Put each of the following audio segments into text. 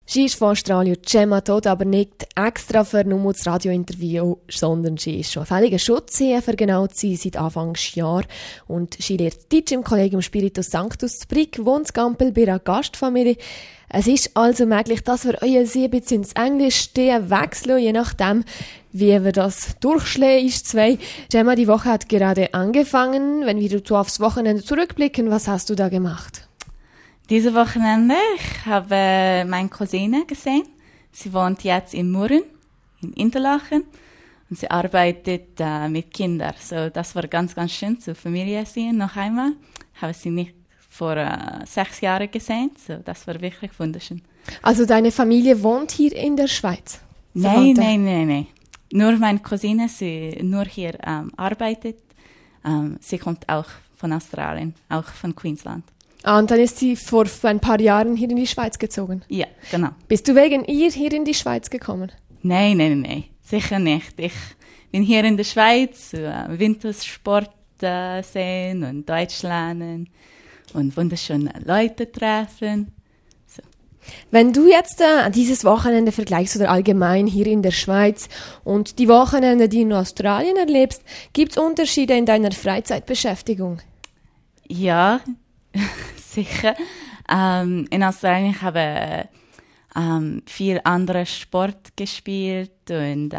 Sie ist von Australien Gemma Todt, aber nicht extra für nur das Radiointerview, sondern sie ist schon völliger Schutzseher für genau sie seit Anfangsjahr. Und sie lehrt Deutsch im Collegium Spiritus Sanctus zu Brig, wohnt in Gampel bei einer Gastfamilie. Es ist also möglich, dass wir euer Sie ein bisschen ins Englisch wechseln, je nachdem, wie wir das durchschlägen, ist zwei. Gemma, die Woche hat gerade angefangen. Wenn wir so aufs Wochenende zurückblicken, was hast du da gemacht? Dieses Wochenende, ich habe meine Cousine gesehen. Sie wohnt jetzt in Murren, in Interlaken. Und sie arbeitet mit Kindern. So, das war ganz, ganz schön, zur Familie sehen, noch einmal. Ich habe sie nicht vor 6 Jahren gesehen. So, das war wirklich wunderschön. Also deine Familie wohnt hier in der Schweiz? Nein. Nur meine Cousine, sie nur hier arbeitet. Sie kommt auch von Australien, auch von Queensland. Ah, und dann ist sie vor ein paar Jahren hier in die Schweiz gezogen? Ja, genau. Bist du wegen ihr hier in die Schweiz gekommen? Nein. Sicher nicht. Ich bin hier in der Schweiz, Wintersport sehen und Deutsch lernen und wunderschöne Leute treffen. So. Wenn du jetzt dieses Wochenende vergleichst oder allgemein hier in der Schweiz und die Wochenende, die du in Australien erlebst, gibt es Unterschiede in deiner Freizeitbeschäftigung? Ja, sicher. In Australien habe ich viel andere Sport gespielt und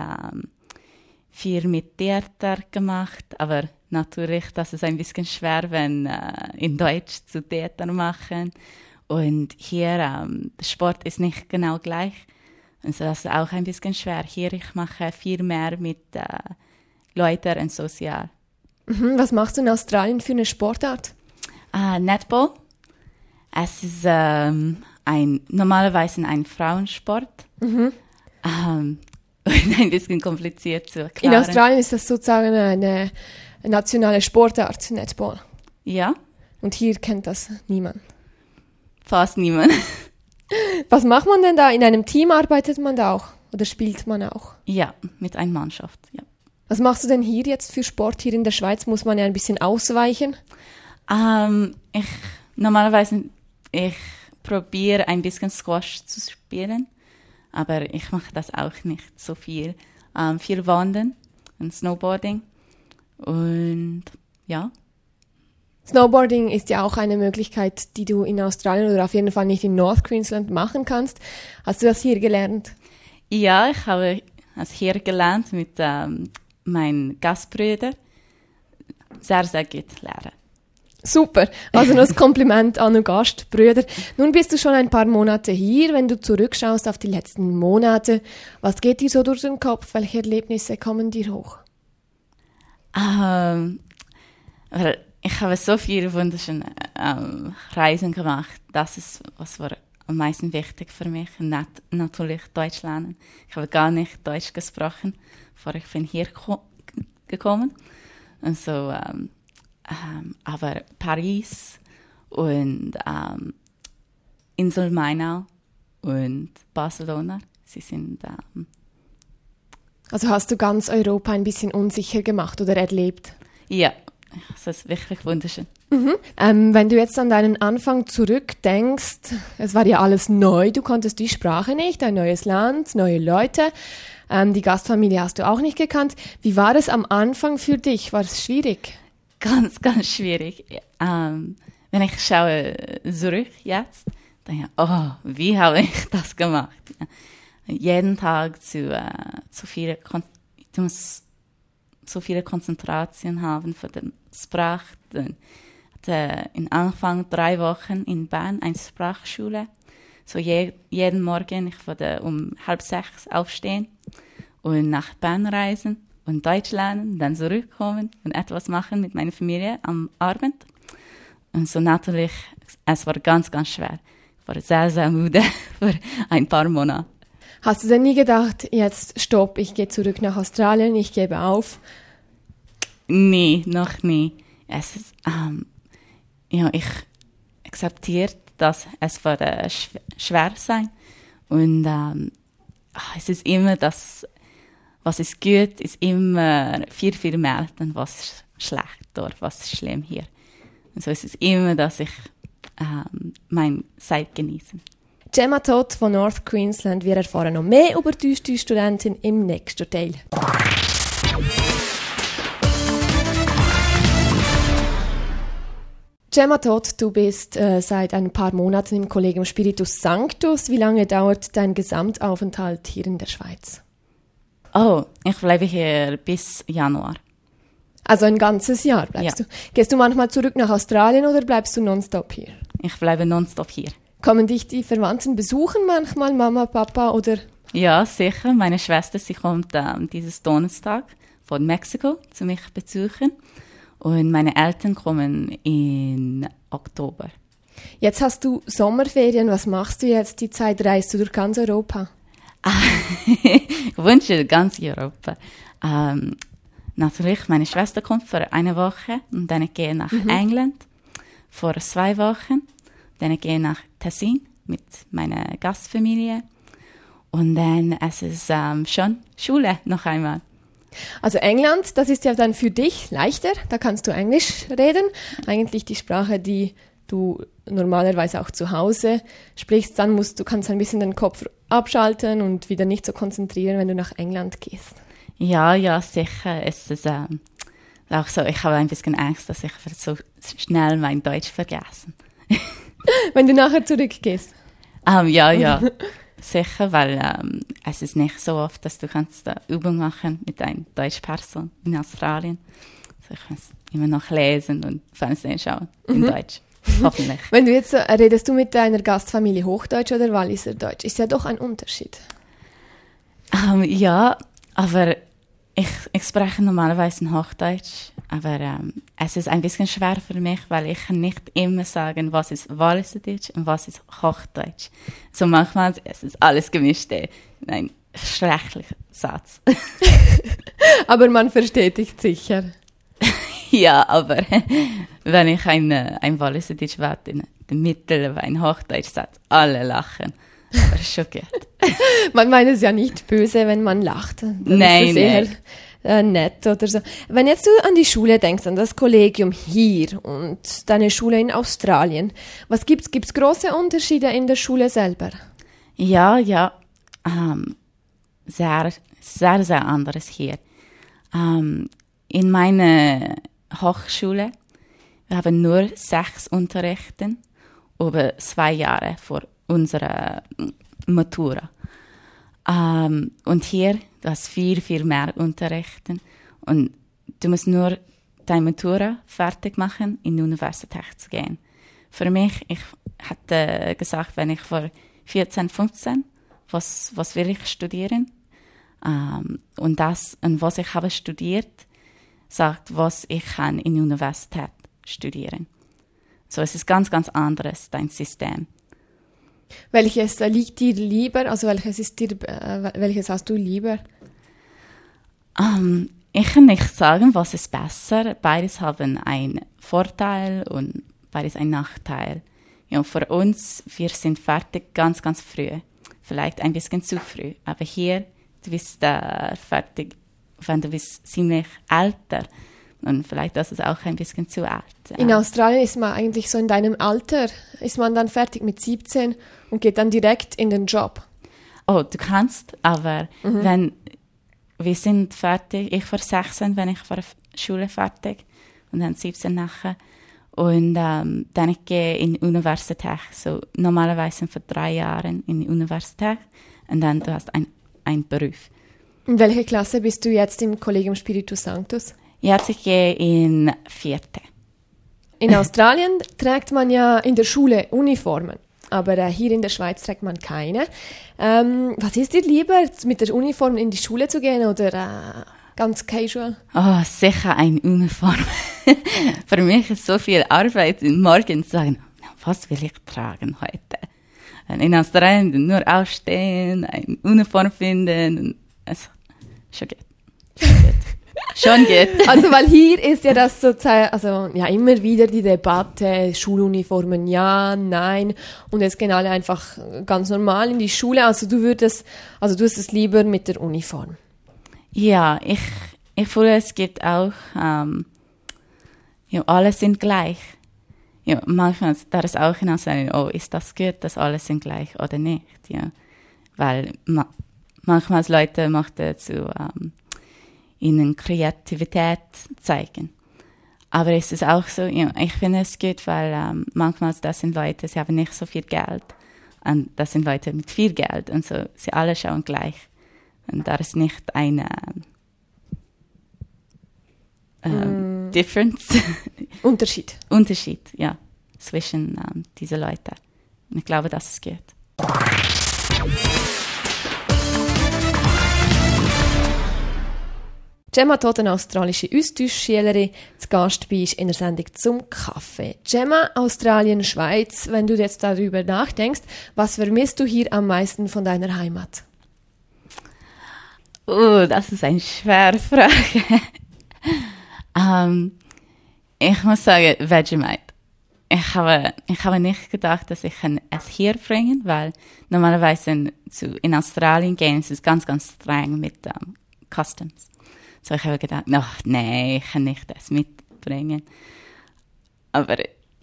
viel mit Theater gemacht. Aber natürlich, das ist ein bisschen schwer, wenn in Deutsch zu Theater machen. Und hier, der Sport ist nicht genau gleich. Also das ist auch ein bisschen schwer. Hier, ich mache viel mehr mit Leuten und sozial. Was machst du in Australien für eine Sportart? Netball. Es ist normalerweise ein Frauensport. Und ein bisschen kompliziert zu erklären. In Australien ist das sozusagen eine nationale Sportart, Netball. Ja. Und hier kennt das niemand. Fast niemand. Was macht man denn da? In einem Team arbeitet man da auch? Oder spielt man auch? Ja, mit einer Mannschaft, ja. Was machst du denn hier jetzt für Sport? Hier in der Schweiz muss man ja ein bisschen ausweichen. Normalerweise, ich probiere ein bisschen Squash zu spielen, aber ich mache das auch nicht so viel. Viel Wandern und Snowboarding und ja. Snowboarding ist ja auch eine Möglichkeit, die du in Australien oder auf jeden Fall nicht in North Queensland machen kannst. Hast du das hier gelernt? Ja, ich habe es hier gelernt mit meinen Gastbrüdern. Sehr, sehr gut lernen. Super, also noch das Kompliment an den Gastbrüder. Nun bist du schon ein paar Monate hier. Wenn du zurückschaust auf die letzten Monate, was geht dir so durch den Kopf? Welche Erlebnisse kommen dir hoch? Ich habe so viele wunderschöne Reisen gemacht. Das ist, was war am meisten wichtig für mich. Natürlich Deutsch lernen. Ich habe gar nicht Deutsch gesprochen, bevor ich bin hier gekommen. Und so, aber Paris und Insel Mainau und Barcelona, sie sind... Also hast du ganz Europa ein bisschen unsicher gemacht oder erlebt? Ja, das ist wirklich wunderschön. Wenn du jetzt an deinen Anfang zurückdenkst, es war ja alles neu, du konntest die Sprache nicht, ein neues Land, neue Leute, die Gastfamilie hast du auch nicht gekannt. Wie war es am Anfang für dich? War es schwierig? Ganz, ganz schwierig. Wenn ich schaue zurück jetzt, denke ich, wie habe ich das gemacht? Jeden Tag zu viel Konzentration haben für die Sprache. Ich hatte in Anfang 3 Wochen in Bern eine Sprachschule. So jeden Morgen, ich würde um 5:30 aufstehen und nach Bern reisen und Deutsch lernen, dann zurückkommen und etwas machen mit meiner Familie am Abend. Und so natürlich, es war ganz, ganz schwer. Ich war sehr, sehr müde für ein paar Monate. Hast du denn nie gedacht, jetzt stopp, ich gehe zurück nach Australien, ich gebe auf? Nee, noch nie. Es ist, ich akzeptiere, dass es würde schwer sein. Und es ist immer das, was ist gut, ist immer viel, viel mehr, als was ist schlecht oder was ist schlimm hier. Und so ist es immer, dass ich meine Zeit genieße. Gemma Todt von North Queensland. Wir erfahren noch mehr über die Studentin im nächsten Teil. Gemma Todt, du bist seit ein paar Monaten im Collegium Spiritus Sanctus. Wie lange dauert dein Gesamtaufenthalt hier in der Schweiz? Oh, ich bleibe hier bis Januar. Also ein ganzes Jahr bleibst du. Gehst du manchmal zurück nach Australien oder bleibst du nonstop hier? Ich bleibe nonstop hier. Kommen dich die Verwandten besuchen manchmal, Mama, Papa oder? Ja, sicher. Meine Schwester, sie kommt dieses Donnerstag von Mexiko zu mich besuchen. Und meine Eltern kommen in Oktober. Jetzt hast du Sommerferien. Was machst du jetzt? Die Zeit reist du durch ganz Europa? Ich wünsche ganz Europa. Natürlich, meine Schwester kommt für eine Woche und dann gehe ich nach England für 2 Wochen. Dann gehe ich nach Tessin mit meiner Gastfamilie. Und dann es ist schon Schule noch einmal. Also England, das ist ja dann für dich leichter, da kannst du Englisch reden. Eigentlich die Sprache, die du normalerweise auch zu Hause sprichst, dann kannst du ein bisschen den Kopf abschalten und wieder nicht so konzentrieren, wenn du nach England gehst. Ja, sicher. Es ist auch so, ich habe ein bisschen Angst, dass ich so schnell mein Deutsch vergesse. Wenn du nachher zurückgehst? Ja. Sicher, weil es ist nicht so oft, dass du kannst Übung machen mit einer Deutschperson in Australien. Also ich kann es immer noch lesen und Fernsehen schauen in Deutsch. Hoffentlich. Wenn du jetzt redest du mit deiner Gastfamilie Hochdeutsch oder Walliser Deutsch? Ist ja doch ein Unterschied. Ja, aber ich spreche normalerweise in Hochdeutsch, aber es ist ein bisschen schwer für mich, weil ich nicht immer sagen, was ist Walliserdeutsch und was ist Hochdeutsch. So manchmal es ist alles gemischt in ein schrecklicher Satz. Aber man versteht dich sicher. Ja, aber wenn ich ein Walliserdeutsch warte in der Mitte, ein Hochdeutsch-Satz, alle lachen. Aber schon gut. Man meint es ja nicht böse, wenn man lacht. Dann Nein, ist es eher nett oder so. Wenn jetzt du an die Schule denkst, an das Kollegium hier und deine Schule in Australien, was gibt's große Unterschiede in der Schule selber? Ja, sehr, sehr, sehr anderes hier. In meiner Hochschule, wir haben nur 6 Unterrichten über 2 Jahre vor unserer Matura. Und hier, du hast viel, viel mehr Unterrichten. Und du musst nur deine Matura fertig machen, in die Universität zu gehen. Für mich, ich hatte gesagt, wenn ich vor 14, 15, was will ich studieren? Und was ich habe studiert, sagt, was ich kann in der Universität studieren. So, es ist ganz, ganz anderes, dein System. Welches liegt dir lieber? Also welches hast du lieber? Ich kann nicht sagen, was ist besser. Beides haben einen Vorteil und beides einen Nachteil. Ja, für uns, wir sind fertig ganz, ganz früh. Vielleicht ein bisschen zu früh. Aber hier, du bist fertig, wenn du bist ziemlich älter. Und vielleicht das ist auch ein bisschen zu alt. In Australien ist man eigentlich so in deinem Alter, ist man dann fertig mit 17 und geht dann direkt in den Job. Oh, du kannst, aber wenn wir sind fertig, ich war 16, wenn ich war Schule fertig und dann 17 nachher. Und dann ich gehe in die Universität, so normalerweise für 3 Jahre in die Universität und dann du hast einen Beruf. In welcher Klasse bist du jetzt im Collegium Spiritus Sanctus? Jetzt ich gehe in 4. In Australien trägt man ja in der Schule Uniformen, aber hier in der Schweiz trägt man keine. Was ist dir lieber, mit der Uniform in die Schule zu gehen oder ganz casual? Oh, sicher eine Uniform. Für mich ist so viel Arbeit, morgens zu sagen, was will ich tragen heute? In Australien nur aufstehen, eine Uniform finden. Und schon geht. Schon geht. Also, weil hier ist ja das sozusagen, also ja immer wieder die Debatte, Schuluniformen ja, nein, und jetzt gehen alle einfach ganz normal in die Schule. Also du hast es lieber mit der Uniform. Ja, ich fühle, es gibt auch, alle sind gleich. ja, manchmal da ist auch in Australien, oh, ist das gut, dass alle sind gleich oder nicht, ja. Weil manchmal Leute möchten ihnen Kreativität zeigen. Aber es ist auch so, ja, ich finde es gut, weil manchmal das sind Leute, sie haben nicht so viel Geld. Und das sind Leute mit viel Geld. Und so, sie alle schauen gleich. Und da ist nicht eine Difference. Unterschied, ja, zwischen diesen Leuten. Und ich glaube, das ist gut. Gemma Todt, eine australische Austauschschülerin, zu Gast bist in der Sendung «Zum Kaffee». Gemma, Australien, Schweiz, wenn du jetzt darüber nachdenkst, was vermisst du hier am meisten von deiner Heimat? Oh, das ist eine schwere Frage. Ich muss sagen, Vegemite. Ich habe nicht gedacht, dass ich es hier bringen, weil normalerweise in Australien gehen es ist ganz, ganz streng mit Customs. So, ich habe gedacht, ach nee, ich kann nicht das mitbringen. Aber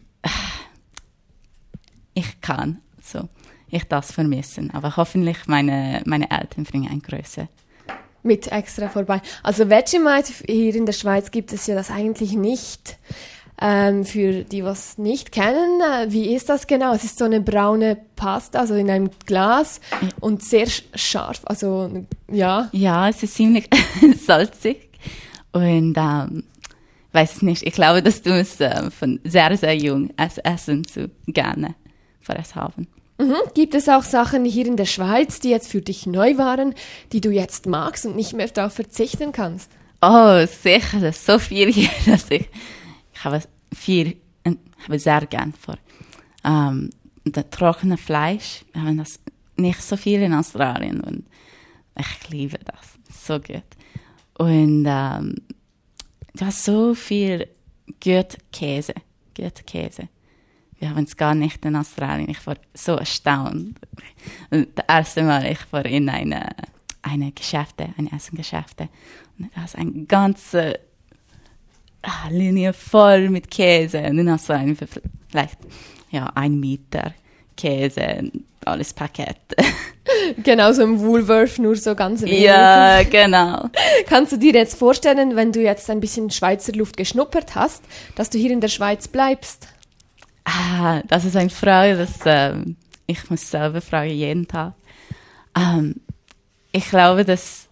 ich kann, so, ich das vermissen. Aber hoffentlich meine Eltern bringen ein Größe mit extra vorbei. Also Vegemite hier in der Schweiz gibt es ja das eigentlich nicht. Für die, was nicht kennen, wie ist das genau? Es ist so eine braune Pasta, also in einem Glas und sehr scharf, also ja. Ja, es ist ziemlich salzig und weiß es nicht, ich glaube, dass du es von sehr, sehr jung essen zu gerne für es haben. Mhm. Gibt es auch Sachen hier in der Schweiz, die jetzt für dich neu waren, die du jetzt magst und nicht mehr darauf verzichten kannst? Oh, sicher, das ist so viel hier, dass ich habe sehr gern vor. Das trockene Fleisch, wir haben das nicht so viel in Australien und ich liebe das, so gut. Und du hast so viel guter Käse. Wir haben es gar nicht in Australien. Ich war so erstaunt. Und das erste Mal, ich war in eine Essengeschäfte. Und da ist eine ganze Linie voll mit Käse. Und in Australien vielleicht 1 Meter Käse, alles Paket. Genau, so im Woolworth, nur so ganz wenig. Ja, genau. Kannst du dir jetzt vorstellen, wenn du jetzt ein bisschen Schweizer Luft geschnuppert hast, dass du hier in der Schweiz bleibst? Das ist eine Frage, ich muss selber fragen, jeden Tag. Ich glaube, dass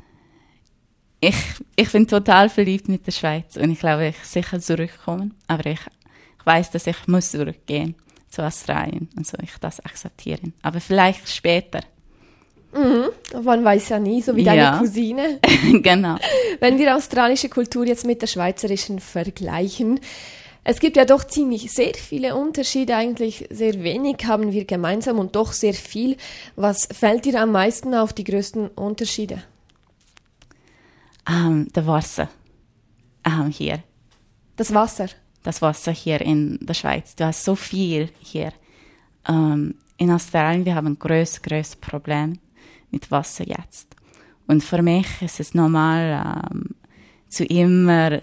ich bin total verliebt mit der Schweiz und ich glaube, ich sicher zurückkommen, aber ich weiß, dass ich muss zurückgehen zu Australien und so ich das akzeptieren. Aber vielleicht später. Mhm. Man weiß ja nie, so wie deine Cousine. Genau. Wenn wir australische Kultur jetzt mit der schweizerischen vergleichen, es gibt ja doch sehr viele Unterschiede, eigentlich sehr wenig haben wir gemeinsam und doch sehr viel. Was fällt dir am meisten auf, die größten Unterschiede? Das Wasser hier. Das Wasser? Das Wasser hier in der Schweiz. Du hast so viel hier. In Australien, wir haben ein größeres Problem mit Wasser jetzt. Und für mich ist es normal, zu immer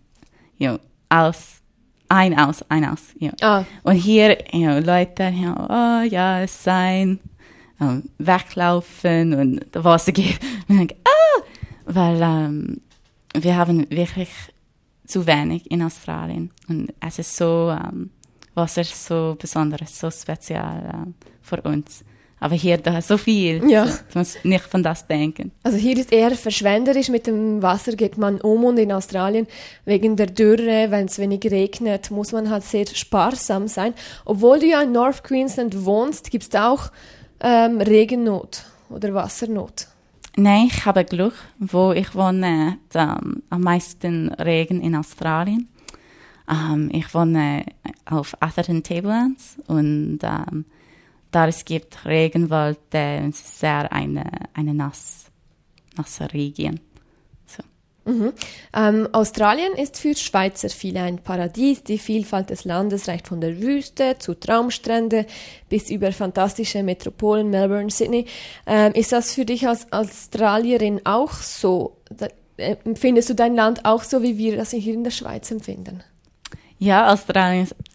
ein aus. Ja. Und hier, Leute, es sein, weglaufen und das Wasser geht. Und ich denke, weil wir haben wirklich zu wenig in Australien. Und es ist so, Wasser ist so besonders, so speziell für uns. Aber hier, da ist so viel. Ja. Du musst nicht von das denken. Also hier ist eher verschwenderisch. Mit dem Wasser geht man um und in Australien wegen der Dürre, wenn es wenig regnet, muss man halt sehr sparsam sein. Obwohl du ja in North Queensland wohnst, gibt es da auch Regennot oder Wassernot. Nein, ich habe Glück, wo ich wohne, am meisten Regen in Australien. Ich wohne auf Atherton Tablelands und da es gibt Regenwald, es ist sehr eine nasse Region. So. Mhm. Australien ist für Schweizer viele ein Paradies. Die Vielfalt des Landes reicht von der Wüste zu Traumstrände bis über fantastische Metropolen, Melbourne, Sydney. Ist das für dich als Australierin auch so? Empfindest du dein Land auch so, wie wir das hier in der Schweiz empfinden? Ja, Australien ist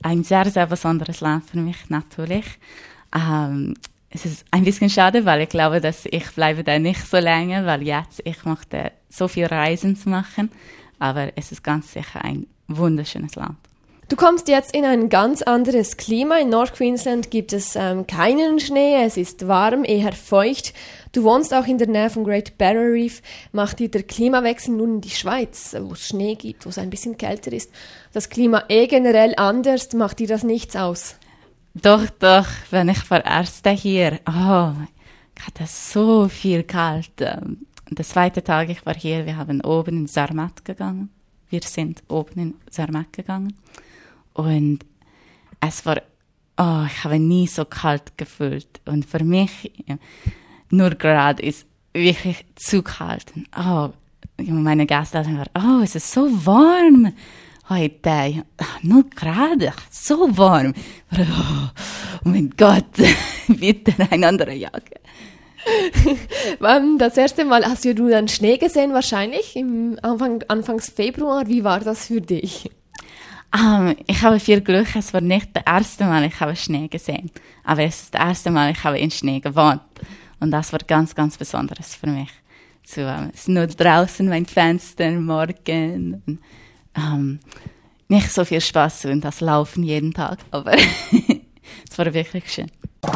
ein sehr, sehr besonderes Land für mich, natürlich. Es ist ein bisschen schade, weil ich glaube, dass ich bleibe da nicht so lange, weil jetzt ich möchte so viel Reisen zu machen. Aber es ist ganz sicher ein wunderschönes Land. Du kommst jetzt in ein ganz anderes Klima. In Nordqueensland gibt es keinen Schnee, es ist warm, eher feucht. Du wohnst auch in der Nähe vom Great Barrier Reef. Macht dir der Klimawechsel nun in die Schweiz, wo es Schnee gibt, wo es ein bisschen kälter ist, das Klima generell anders, macht dir das nichts aus? Doch, wenn ich vorerst hier, hat es so viel kalt. Der zweite Tag, ich war hier, wir haben oben in Zermatt gegangen. Wir sind oben in Zermatt gegangen. Und es war, ich habe nie so kalt gefühlt. Und für mich, 0 Grad ist wirklich zu kalt. Meine Gäste waren, es ist so warm heute. 0 Grad, so warm. Oh mein Gott, bitte eine andere Jacke. Das erste Mal hast du dann Schnee gesehen, wahrscheinlich Anfangs Februar. Wie war das für dich? Ich habe viel Glück, es war nicht das erste Mal, ich habe Schnee gesehen. Aber es ist das erste Mal, ich habe in Schnee gewohnt. Und das war ganz, ganz Besonderes für mich. Es ist nur draußen mein Fenster morgen. Und, nicht so viel Spaß und das Laufen jeden Tag, aber es war wirklich schön.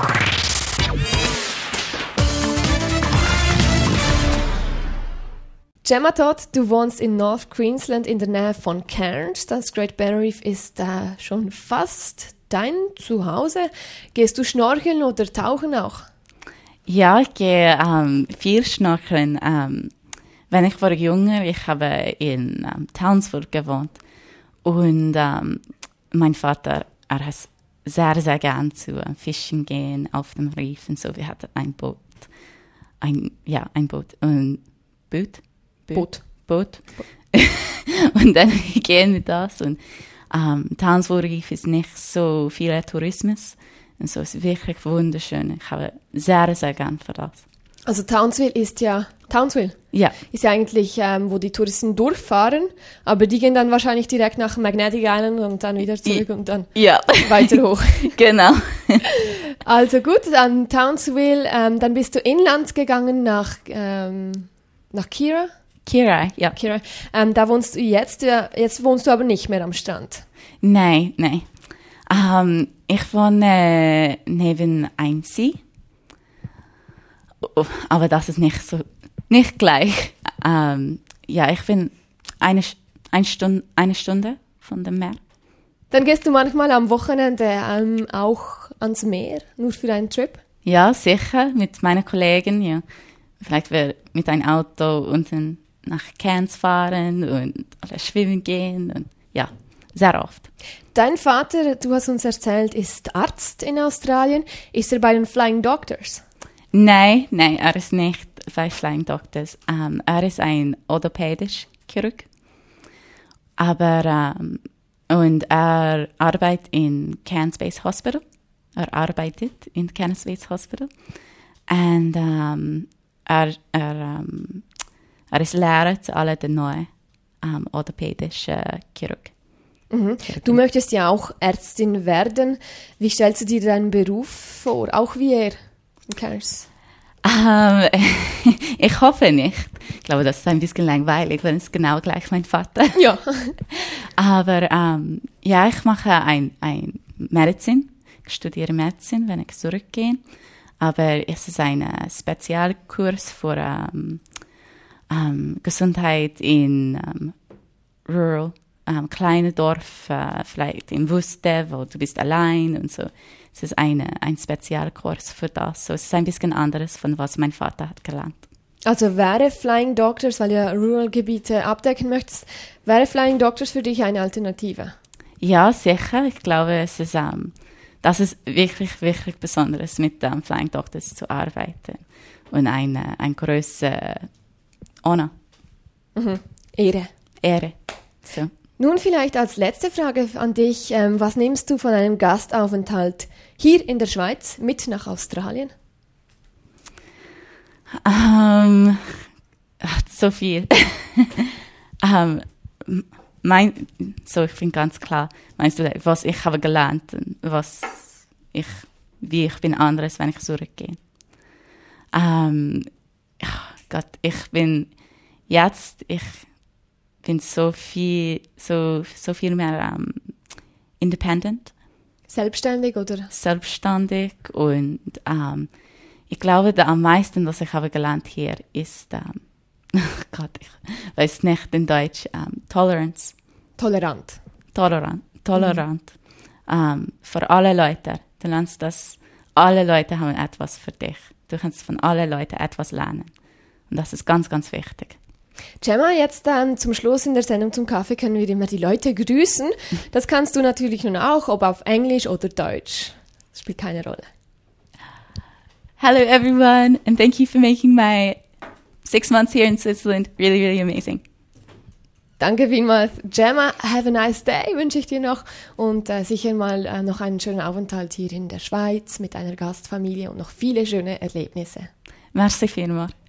Gemma Todd, du wohnst in North Queensland in der Nähe von Cairns. Das Great Barrier Reef ist schon fast dein Zuhause. Gehst du schnorcheln oder tauchen auch? Ja, ich gehe viel schnorcheln. Wenn ich war jünger, ich habe in Townsville gewohnt. Und mein Vater, er hat sehr, sehr gern zu fischen gehen auf dem Reef. Und so, wir hatten ein Boot. Ein Boot. Und Boot. Und dann gehen wir das. Und Townsville Reef ist nicht so viel Tourismus. Und so ist wirklich wunderschön. Ich habe sehr, sehr gern für das. Also Townsville ist ja eigentlich, wo die Touristen durchfahren, aber die gehen dann wahrscheinlich direkt nach Magnetic Island und dann wieder zurück und dann weiter hoch. Genau. Also gut, dann Townsville, dann bist du inland gegangen nach Kira? Kira, ja. Kira. Da wohnst du jetzt wohnst du aber nicht mehr am Strand. Nein. Ich wohne neben einem See. Aber das ist nicht gleich. Ich bin eine Stunde von dem Meer. Dann gehst du manchmal am Wochenende auch ans Meer, nur für einen Trip? Ja, sicher, mit meinen Kollegen, ja. Vielleicht mit einem Auto unten nach Cairns fahren und oder schwimmen gehen und ja, sehr oft. Dein Vater, du hast uns erzählt, ist Arzt in Australien. Ist er bei den Flying Doctors? Nein, er ist nicht bei Flying Doctors. Er ist ein orthopädischer Chirurg. Aber, und er arbeitet in Cairns Base Hospital. Und er ist Lehrer zu allen den neuen orthopädischen Chirurg. Mhm. Du möchtest ja auch Ärztin werden. Wie stellst du dir deinen Beruf vor? Auch wie er? Ich hoffe nicht. Ich glaube, das ist ein bisschen langweilig, wenn es genau gleich mein Vater. Ja. Aber ich mache ein Medizin. Ich studiere Medizin, wenn ich zurückgehe. Aber es ist ein Spezialkurs für Gesundheit in rural, kleine Dorf, vielleicht in Wüste, wo du bist allein und so. Es ist ein Spezialkurs für das. So, es ist ein bisschen anderes, von was mein Vater hat gelernt. Also wäre Flying Doctors, weil du ja Rural-Gebiete abdecken möchtest, wäre Flying Doctors für dich eine Alternative? Ja, sicher. Ich glaube, das ist wirklich, wirklich Besonderes, mit Flying Doctors zu arbeiten. Und ein grosser Honor. Mhm. Ehre. So. Nun vielleicht als letzte Frage an dich. Was nimmst du von einem Gastaufenthalt hier in der Schweiz mit nach Australien? So viel. ich bin ganz klar, meinst du, was ich habe gelernt, wie ich bin anderes, wenn ich zurückgehe. Gott, ich bin so viel mehr independent. Selbstständig, oder? Selbstständig und ich glaube, am meisten, was ich habe gelernt hier, ist, Gott, ich weiß nicht in Deutsch, Tolerance. Tolerant. Für alle Leute. Du lernst, dass alle Leute haben etwas für dich. Du kannst von allen Leuten etwas lernen. Und das ist ganz, ganz wichtig. Gemma, jetzt dann zum Schluss in der Sendung zum Kaffee können wir immer die Leute grüßen. Das kannst du natürlich nun auch, ob auf Englisch oder Deutsch. Das spielt keine Rolle. Hello everyone and thank you for making my 6 months here in Switzerland really, really amazing. Danke vielmals. Gemma, have a nice day wünsche ich dir noch und sicher mal noch einen schönen Aufenthalt hier in der Schweiz mit einer Gastfamilie und noch viele schöne Erlebnisse. Merci vielmals.